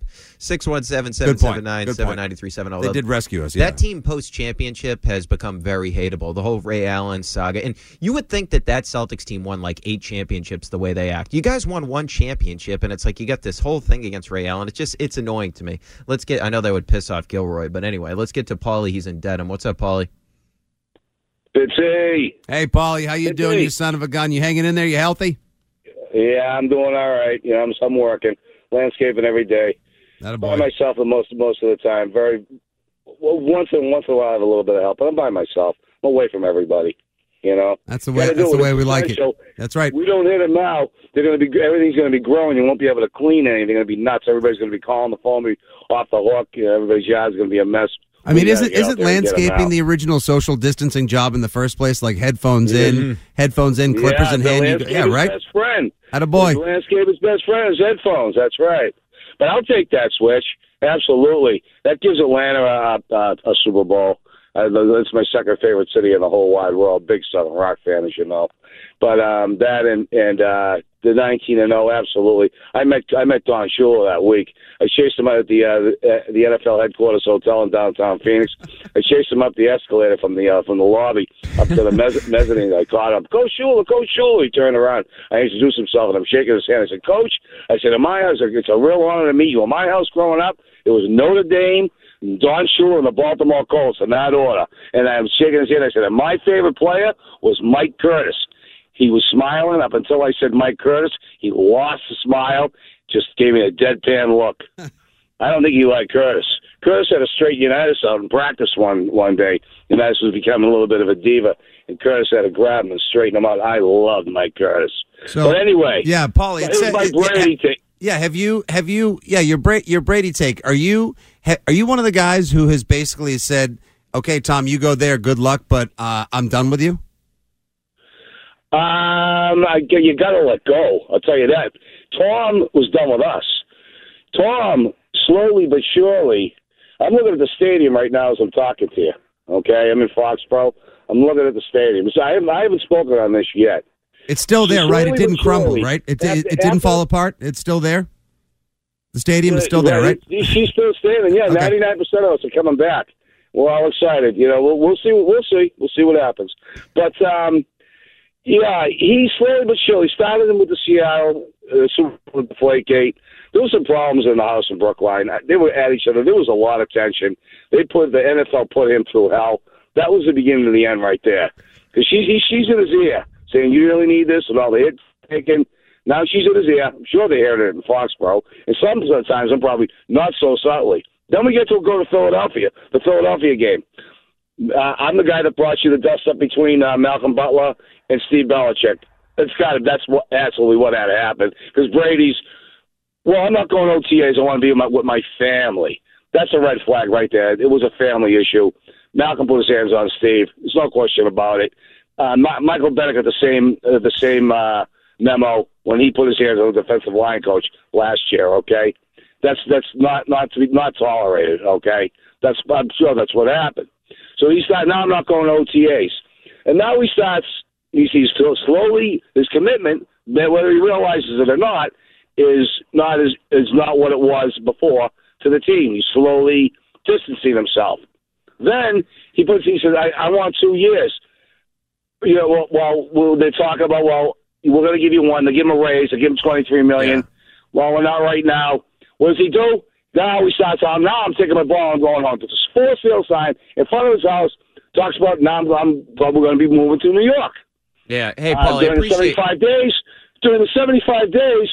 617-779-7937. They did rescue us, yeah. That team post-championship has become very hateable, the whole Ray Allen saga. And you would think that Celtics team won 8 championships the way they act. You guys won 1 championship, and it's like you got this whole thing against Ray Allen. It's annoying to me. I know that would piss off Gilroy, but anyway, let's get to Paulie. He's in Dedham. What's up, Paulie? Bitsy. Hey, Paulie, how you doing, you son of a gun? You hanging in there? You healthy? Yeah, I'm doing all right. I'm working, landscaping every day. By myself most of the time. Once in a while I have a little bit of help, but I'm by myself. I'm away from everybody. That's the way we like it. That's right. We don't hit them now. Everything's going to be growing. You won't be able to clean anything. It's going to be nuts. Everybody's going to be calling the phone, be off the hook. Everybody's yard's going to be a mess. I mean, isn't landscaping the original social distancing job in the first place? Like headphones in, clippers in hand. Yeah, right. Best friend. Attaboy. The landscaper's best friend is headphones. That's right. But I'll take that switch. Absolutely. That gives Atlanta a Super Bowl. It's my second favorite city in the whole wide world. Big Southern Rock fan, as you know. But that and the 19-0, absolutely. I met Don Shula that week. I chased him out at the NFL headquarters hotel in downtown Phoenix. I chased him up the escalator from the lobby up to the mezzanine. I caught him. Coach Shula. He turned around. I introduced himself, and I'm shaking his hand. I said, Coach, in my house, it's a real honor to meet you. In my house growing up, it was Notre Dame, Don Shula, and the Baltimore Colts in that order. And I'm shaking his hand. I said, and my favorite player was Mike Curtis. He was smiling up until I said Mike Curtis. He lost the smile, just gave me a deadpan look. I don't think he liked Curtis. Curtis had a straight Unitas out in practice one day. Unitas was becoming a little bit of a diva, and Curtis had to grab him and straighten him out. I loved Mike Curtis. But anyway, yeah, Paulie, it was my Brady take. Yeah, have you? Yeah, your Brady take. Are you one of the guys who has basically said, "Okay, Tom, you go there. Good luck, but I'm done with you." You got to let go. I'll tell you that. Tom was done with us. Tom, slowly but surely, I'm looking at the stadium right now as I'm talking to you. Okay, I'm in Foxborough. I'm looking at the stadium. So I haven't spoken on this yet. It's still there, right? It didn't crumble, right? It didn't fall apart. It's still there. The stadium is still there, right? She's still standing. Yeah, okay. 99% of us are coming back. We're all excited. We'll see. We'll see what happens. But yeah, he slowly but surely started him with the Seattle with the Deflategate. There was some problems in the house in Brookline. They were at each other. There was a lot of tension. The NFL put him through hell. That was the beginning of the end right there. Because she's in his ear saying, "You really need this," and all the hit taken. Now she's in his ear. I'm sure they heard it in Foxborough. And sometimes I'm probably not so subtly. Then we get to go to Philadelphia, the Philadelphia game. I'm the guy that brought you the dust up between Malcolm Butler and Steve Belichick. That's absolutely what had to happen. Because Brady's, well, I'm not going OTAs. I want to be with my family. That's a red flag right there. It was a family issue. Malcolm put his hands on Steve. There's no question about it. Michael Bennett got the same memo when he put his hands on the defensive line coach last year. Okay, that's not to be not tolerated. Okay, I'm sure that's what happened. So he started. Now I'm not going to OTAs, and now he starts. He's slowly his commitment, whether he realizes it or not, is not what it was before to the team. He's slowly distancing himself. Then he said, I want 2 years. They talk about, we're going to give you one. They give him a raise. They give him $23 million. Yeah. Well, we're not right now. What does he do? Now he starts on. Now I'm taking my ball and going home. It's a for sale sign in front of his house. Talks about now I'm probably going to be moving to New York. Yeah. Hey, Paul, during the 75 days. During the 75 days,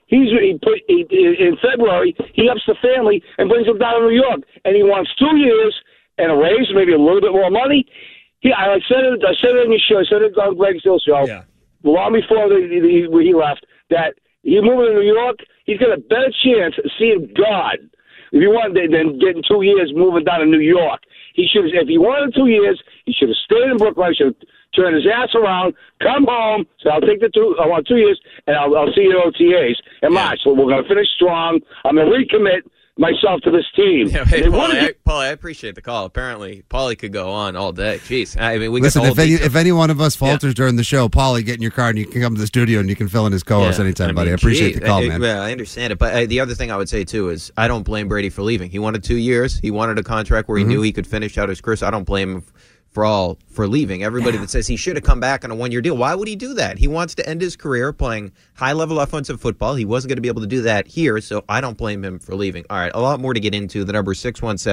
in February he ups the family and brings him down to New York, and he wants 2 years and a raise, maybe a little bit more money. I said it in your show. I said it on Greg Still's show. Yeah. Long before he left, that he moving to New York, he's got a better chance of seeing God If he wanted, then getting 2 years moving down to New York. He should, if he wanted 2 years, he should have stayed in Brooklyn. He should have turned his ass around, come home. So I'll take I want 2 years, and I'll see you at OTAs in March. So we're going to finish strong. I'm going to recommit myself to this team. Yeah, hey, Paulie, I appreciate the call. Apparently, Paulie could go on all day. Jeez, I mean, if any one of us falters during the show, Paulie, get in your car and you can come to the studio and you can fill in his co-host anytime, buddy. I appreciate the call, man. Yeah, I understand it, but the other thing I would say too is I don't blame Brady for leaving. He wanted 2 years. He wanted a contract where he knew he could finish out his career. So I don't blame him for leaving. Everybody that says he should have come back on a 1-year deal, why would he do that? He wants to end his career playing high-level offensive football. He wasn't going to be able to do that here, so I don't blame him for leaving. All right, a lot more to get into. The number is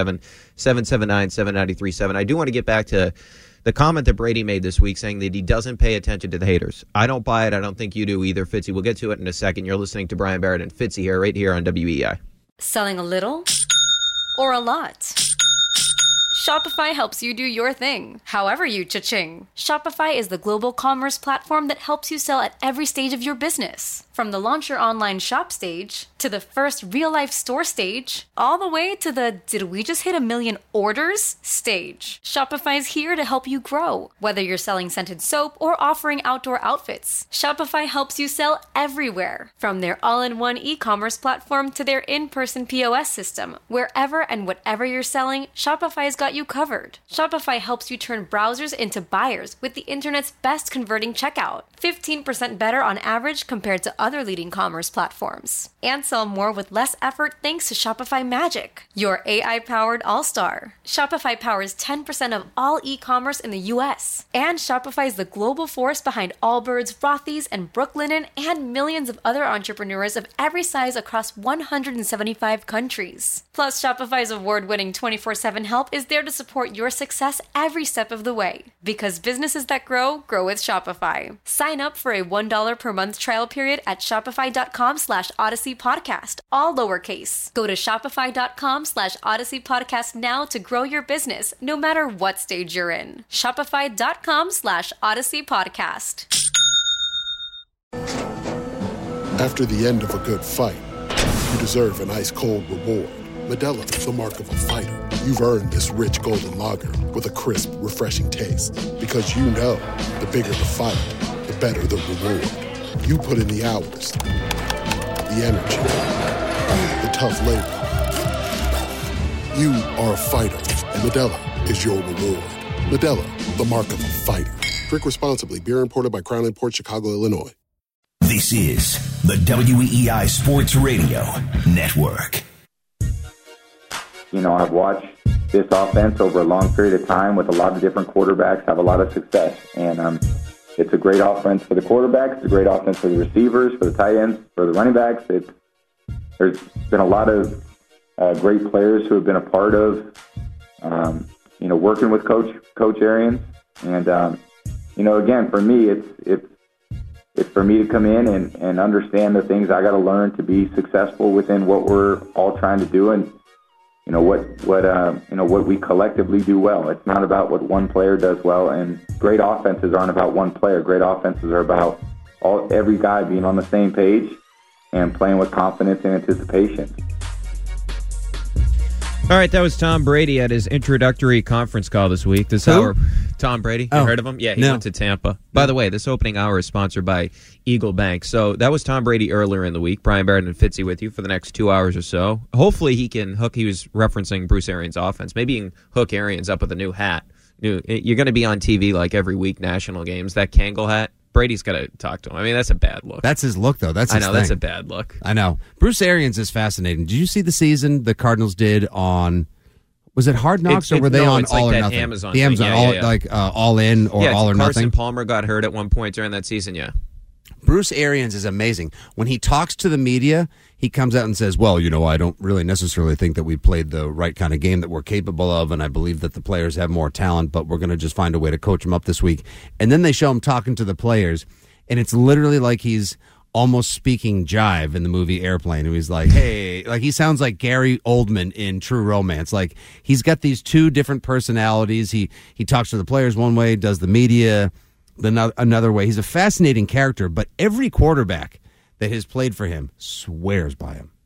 617-779-7937. I do want to get back to the comment that Brady made this week saying that he doesn't pay attention to the haters. I don't buy it. I don't think you do either, Fitzy. We'll get to it in a second. You're listening to Brian Barrett and Fitzy here, right here on WEI. Selling a little or a lot? Shopify helps you do your thing, however you cha-ching. Shopify is the global commerce platform that helps you sell at every stage of your business. From the launch your online shop stage, to the first real-life store stage, all the way to the did we just hit 1 million orders stage. Shopify's here to help you grow. Whether you're selling scented soap or offering outdoor outfits, Shopify helps you sell everywhere. From their all-in-one e-commerce platform to their in-person POS system, wherever and whatever you're selling, Shopify's got you covered. Shopify helps you turn browsers into buyers with the internet's best converting checkout. 15% better on average compared to other leading commerce platforms. And sell more with less effort thanks to Shopify Magic, your AI-powered all-star. Shopify powers 10% of all e-commerce in the U.S. And Shopify is the global force behind Allbirds, Rothy's, and Brooklinen, and millions of other entrepreneurs of every size across 175 countries. Plus, Shopify's award-winning 24/7 help is there to support your success every step of the way. Because businesses that grow with Shopify. Sign up for a $1 per month trial period at shopify.com/Odyssey Podcast, all lowercase. Go to shopify.com/Odyssey Podcast now to grow your business, no matter what stage you're in. Shopify.com/Odyssey Podcast. After the end of a good fight, you deserve an ice-cold reward. Modelo, the mark of a fighter. You've earned this rich golden lager with a crisp, refreshing taste. Because you know, the bigger the fight, the better the reward. You put in the hours, the energy, the tough labor. You are a fighter, and Modelo is your reward. Modelo, the mark of a fighter. Drink responsibly. Beer imported by Crown Imports, Chicago, Illinois. This is the WEEI Sports Radio Network. You know, I've watched this offense over a long period of time with a lot of different quarterbacks have a lot of success. And it's a great offense for the quarterbacks. It's a great offense for the receivers, for the tight ends, for the running backs. There's been a lot of great players who have been a part of, working with Coach Arians. And, again, for me, it's for me to come in and understand the things I got to learn to be successful within what we're all trying to do and, what we collectively do well. It's not about what one player does well, and great offenses aren't about one player. Great offenses are about every guy being on the same page and playing with confidence and anticipation. All right, that was Tom Brady at his introductory conference call this week. This hour, Tom Brady, you heard of him? Yeah, he went to Tampa. By the way, this opening hour is sponsored by Eagle Bank. So that was Tom Brady earlier in the week. Brian Barrett and Fitzy with you for the next 2 hours or so. Hopefully he can hook, he was referencing Bruce Arians' offense. Maybe he can hook Arians up with a new hat. You're going to be on TV like every week, national games. That Kangol hat, Brady's got to talk to him. I mean, that's a bad look. That's his look, though. That's his thing. That's a bad look. I know. Bruce Arians is fascinating. Did you see the season the Cardinals did on, was it Hard Knocks or were they on All or Nothing? Amazon the Amazon, All In or All or Nothing? Carson Palmer got hurt at one point during that season, Bruce Arians is amazing. When he talks to the media, he comes out and says, well, I don't really necessarily think that we played the right kind of game that we're capable of, and I believe that the players have more talent, but we're going to just find a way to coach them up this week. And then they show him talking to the players, and it's literally like he's almost speaking jive in the movie Airplane. And he's like, hey, like he sounds like Gary Oldman in True Romance. Like he's got these two different personalities. He talks to the players one way, does the media another way. He's a fascinating character, but every quarterback that has played for him swears by him.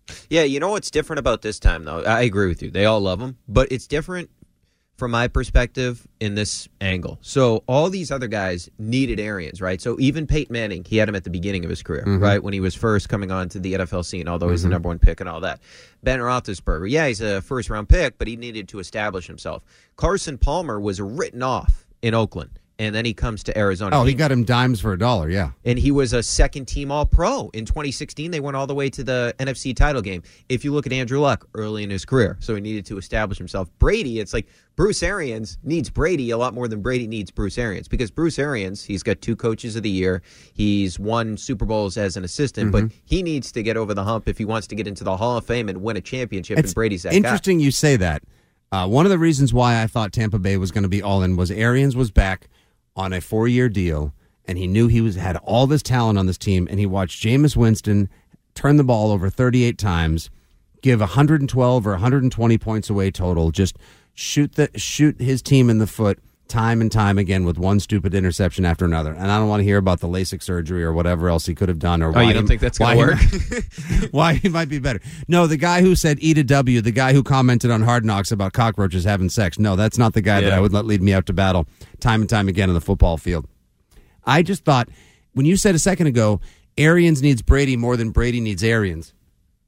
Yeah, you know what's different about this time, though? I agree with you. They all love him, but it's different from my perspective in this angle. So all these other guys needed Arians, right? So even Peyton Manning, he had him at the beginning of his career, right? When he was first coming on to the NFL scene, although he's the number one pick and all that. Ben Roethlisberger, yeah, he's a first-round pick, but he needed to establish himself. Carson Palmer was written off in Oakland, and then he comes to Arizona. Oh, he got him dimes for $1, yeah. And he was a second-team All-Pro. In 2016, they went all the way to the NFC title game. If you look at Andrew Luck early in his career, so he needed to establish himself. Brady, it's like Bruce Arians needs Brady a lot more than Brady needs Bruce Arians, because Bruce Arians, he's got 2 coaches of the year. He's won Super Bowls as an assistant, but he needs to get over the hump if he wants to get into the Hall of Fame and win a championship, and Brady's that guy. Interesting you say that. One of the reasons why I thought Tampa Bay was going to be all in was Arians was back on a 4-year deal, and he knew he had all this talent on this team, and he watched Jameis Winston turn the ball over 38 times, give 112 or 120 points away total, just shoot his team in the foot time and time again with one stupid interception after another. And I don't want to hear about the LASIK surgery or whatever else he could have done. Or why you don't think that's going to work? Why he might be better. No, the guy who said eat a W, the guy who commented on Hard Knocks about cockroaches having sex. No, that's not the guy that I would let lead me out to battle time and time again on the football field. I just thought, when you said a second ago, Arians needs Brady more than Brady needs Arians,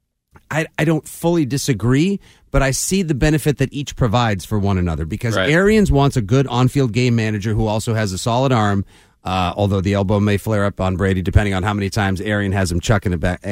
I don't fully disagree, but I see the benefit that each provides for one another, because Arians wants a good on-field game manager who also has a solid arm, although the elbow may flare up on Brady depending on how many times Arians has it chucking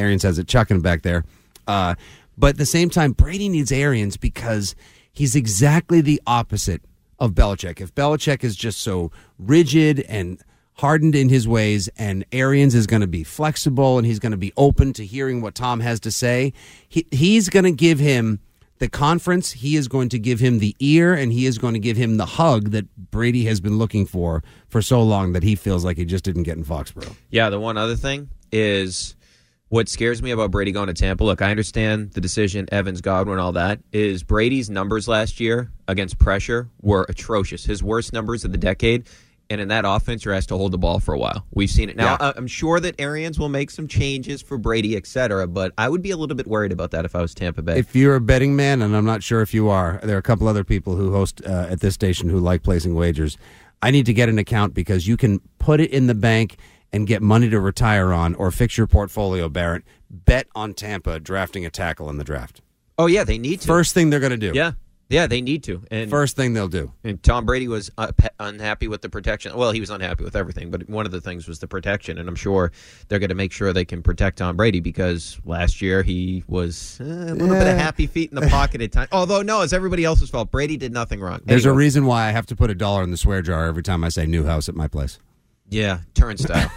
it back there. But at the same time, Brady needs Arians because he's exactly the opposite of Belichick. If Belichick is just so rigid and hardened in his ways, and Arians is going to be flexible and he's going to be open to hearing what Tom has to say, he's going to give him the conference, he is going to give him the ear, and he is going to give him the hug that Brady has been looking for so long that he feels like he just didn't get in Foxborough. Yeah, the one other thing is what scares me about Brady going to Tampa. Look, I understand the decision, Evans, Godwin, all that, is Brady's numbers last year against pressure were atrocious. His worst numbers of the decade. And in that offense, you're asked to hold the ball for a while. We've seen it. Now, I'm sure that Arians will make some changes for Brady, et cetera, but I would be a little bit worried about that if I was Tampa Bay. If you're a betting man, and I'm not sure if you are, there are a couple other people who host at this station who like placing wagers. I need to get an account because you can put it in the bank and get money to retire on or fix your portfolio, Barrett. Bet on Tampa drafting a tackle in the draft. Oh, yeah, they need to. First thing they're going to do. Yeah, they need to. And first thing they'll do. And Tom Brady was unhappy with the protection. Well, he was unhappy with everything, but one of the things was the protection. And I'm sure they're going to make sure they can protect Tom Brady because last year he was a little bit of happy feet in the pocket at times. Although, no, it's everybody else's fault. Brady did nothing wrong. There's a reason why I have to put $1 in the swear jar every time I say new house at my place. Yeah, turnstile.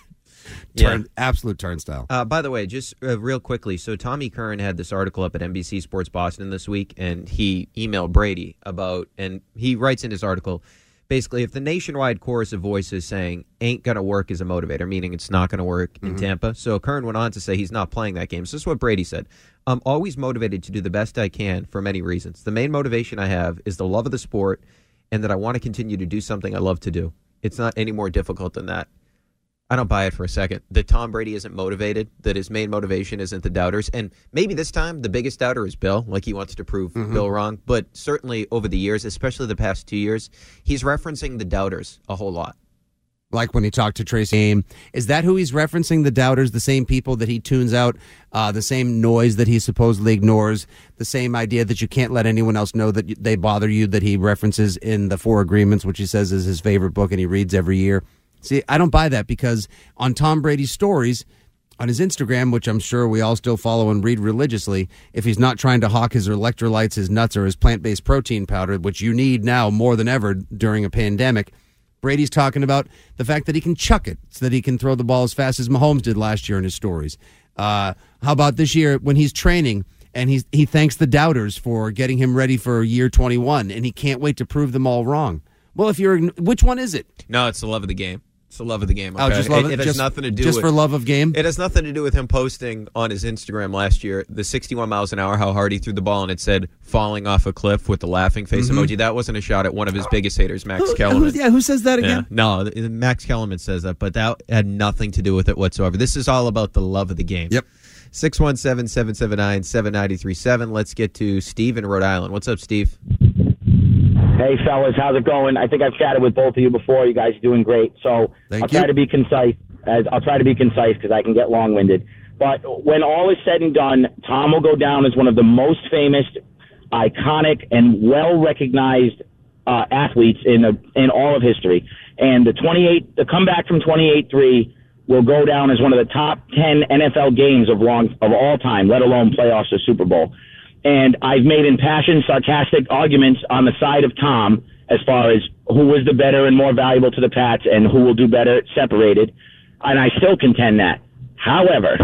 Absolute turnstile. By the way, just real quickly, so Tommy Curran had this article up at NBC Sports Boston this week, and he emailed Brady about, and he writes in his article, basically, if the nationwide chorus of voices saying ain't going to work as a motivator, meaning it's not going to work in Tampa. So Curran went on to say he's not playing that game. So this is what Brady said. I'm always motivated to do the best I can for many reasons. The main motivation I have is the love of the sport and that I want to continue to do something I love to do. It's not any more difficult than that. I don't buy it for a second. That Tom Brady isn't motivated, that his main motivation isn't the doubters. And maybe this time the biggest doubter is Bill, like he wants to prove Bill wrong. But certainly over the years, especially the past 2 years, he's referencing the doubters a whole lot. Like when he talked to Tracy Aim. Is that who he's referencing, the doubters, the same people that he tunes out, the same noise that he supposedly ignores, the same idea that you can't let anyone else know that they bother you, that he references in the Four Agreements, which he says is his favorite book and he reads every year? See, I don't buy that because on Tom Brady's stories, on his Instagram, which I'm sure we all still follow and read religiously, if he's not trying to hawk his electrolytes, his nuts, or his plant-based protein powder, which you need now more than ever during a pandemic, Brady's talking about the fact that he can chuck it so that he can throw the ball as fast as Mahomes did last year in his stories. How about this year when he's training and he thanks the doubters for getting him ready for year 21, and he can't wait to prove them all wrong. Well, which one is it? No, it's the love of the game. It's the love of the game. Okay? Oh, just love it has nothing to do just with, for love of game? It has nothing to do with him posting on his Instagram last year the 61 miles an hour, how hard he threw the ball, and it said falling off a cliff with the laughing face emoji. That wasn't a shot at one of his biggest haters, Max Kellerman. Who says that again? Yeah. No, Max Kellerman says that, but that had nothing to do with it whatsoever. This is all about the love of the game. Yep. 617-779-7937. Let's get to Steve in Rhode Island. What's up, Steve? Hey, fellas, how's it going? I think I've chatted with both of you before. You guys are doing great. So I'll try to be concise. I'll try to be concise because I can get long-winded. But when all is said and done, Tom will go down as one of the most famous, iconic, and well-recognized athletes in all of history. And the comeback from 28-3 will go down as one of the top 10 NFL games of all time, let alone playoffs or Super Bowl. And I've made impassioned, sarcastic arguments on the side of Tom as far as who was the better and more valuable to the Pats and who will do better separated. And I still contend that. However,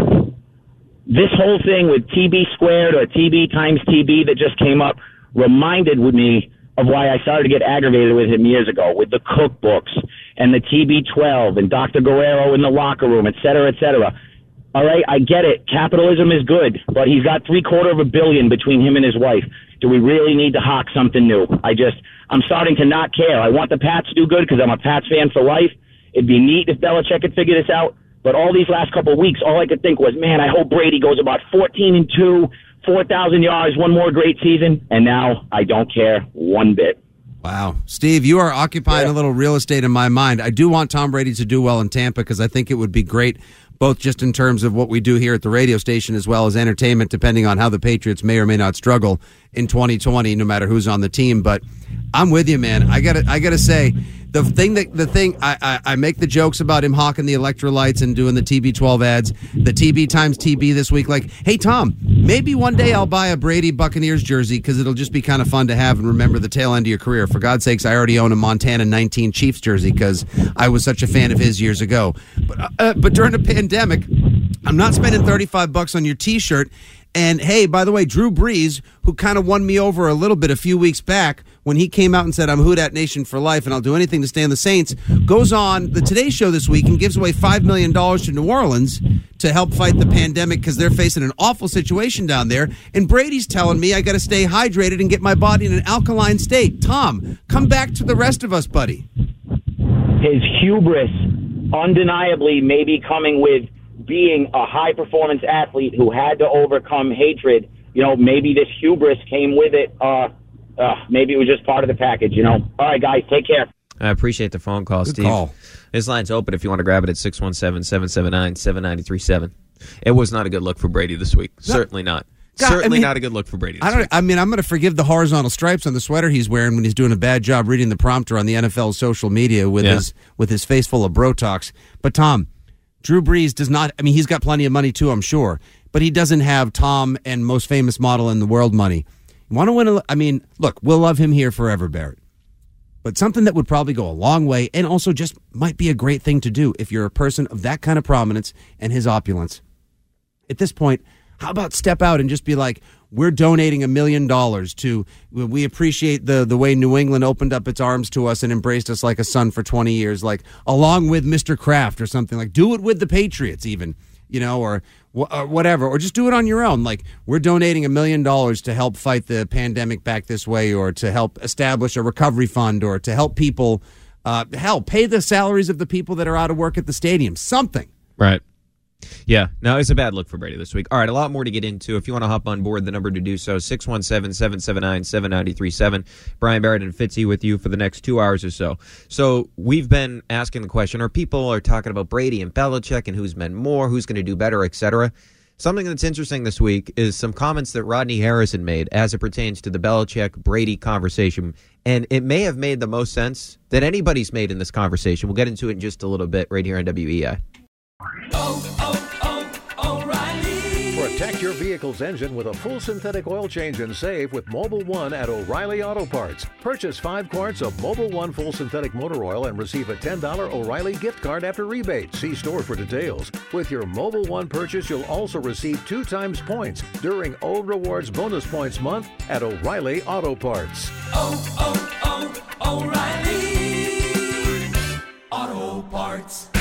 this whole thing with TB squared or TB times TB that just came up reminded me of why I started to get aggravated with him years ago, with the cookbooks and the TB12 and Dr. Guerrero in the locker room, et cetera, et cetera. All right, I get it. Capitalism is good, but he's got $750 million between him and his wife. Do we really need to hawk something new? I'm starting to not care. I want the Pats to do good because I'm a Pats fan for life. It'd be neat if Belichick could figure this out. But all these last couple of weeks, all I could think was, man, I hope Brady goes about 14-2, 4,000 yards, one more great season. And now I don't care one bit. Wow. Steve, you are occupying a little real estate in my mind. I do want Tom Brady to do well in Tampa because I think it would be great, both just in terms of what we do here at the radio station as well as entertainment, depending on how the Patriots may or may not struggle in 2020, no matter who's on the team. But I'm with you, man. I gotta say, the thing I make the jokes about him hawking the electrolytes and doing the TB12 ads, the TB times TB this week. Like, hey, Tom, maybe one day I'll buy a Brady Buccaneers jersey because it'll just be kind of fun to have and remember the tail end of your career. For God's sakes, I already own a Montana 19 Chiefs jersey because I was such a fan of his years ago. But during the pandemic, I'm not spending $35 on your T-shirt. And, hey, by the way, Drew Brees, who kind of won me over a little bit a few weeks back when he came out and said, I'm Who Dat Nation for life and I'll do anything to stay on the Saints, goes on the Today Show this week and gives away $5 million to New Orleans to help fight the pandemic because they're facing an awful situation down there. And Brady's telling me I got to stay hydrated and get my body in an alkaline state. Tom, come back to the rest of us, buddy. His hubris undeniably may be coming with being a high-performance athlete who had to overcome hatred. Maybe this hubris came with it. Maybe it was just part of the package, All right, guys, take care. I appreciate the phone call, Steve. Call. This line's open if you want to grab it at 617-779-7937. It was not a good look for Brady this week. No. Certainly not. Certainly not a good look for Brady this week. I'm going to forgive the horizontal stripes on the sweater he's wearing when he's doing a bad job reading the prompter on the NFL's social media with his face full of Brotox. But, Tom, Drew Brees does not, he's got plenty of money too, I'm sure, but he doesn't have Tom and most famous model in the world money. You want to win look, we'll love him here forever, Barrett. But something that would probably go a long way and also just might be a great thing to do if you're a person of that kind of prominence and his opulence. At this point, how about step out and just be like, we're donating $1 million to, we appreciate the way New England opened up its arms to us and embraced us like a son for 20 years, like along with Mr. Kraft or something. Like, do it with the Patriots even, or whatever, or just do it on your own. Like, we're donating $1 million to help fight the pandemic back this way, or to help establish a recovery fund, or to help people, pay the salaries of the people that are out of work at the stadium. Something. Right. Yeah, no, it's a bad look for Brady this week. All right, a lot more to get into. If you want to hop on board, the number to do so, 617-779-7937. Brian Barrett and Fitzy with you for the next 2 hours or so. So we've been asking the question, or people are talking about Brady and Belichick and who's been more, who's going to do better, etc. Something that's interesting this week is some comments that Rodney Harrison made as it pertains to the Belichick-Brady conversation. And it may have made the most sense that anybody's made in this conversation. We'll get into it in just a little bit right here on WEI. O'Reilly. Protect your vehicle's engine with a full synthetic oil change and save with Mobil 1 at O'Reilly Auto Parts. Purchase 5 quarts of Mobil 1 full synthetic motor oil and receive a $10 O'Reilly gift card after rebate. See store for details. With your Mobil 1 purchase, you'll also receive 2 times points during O Rewards Bonus Points Month at O'Reilly Auto Parts. O'Reilly Auto Parts.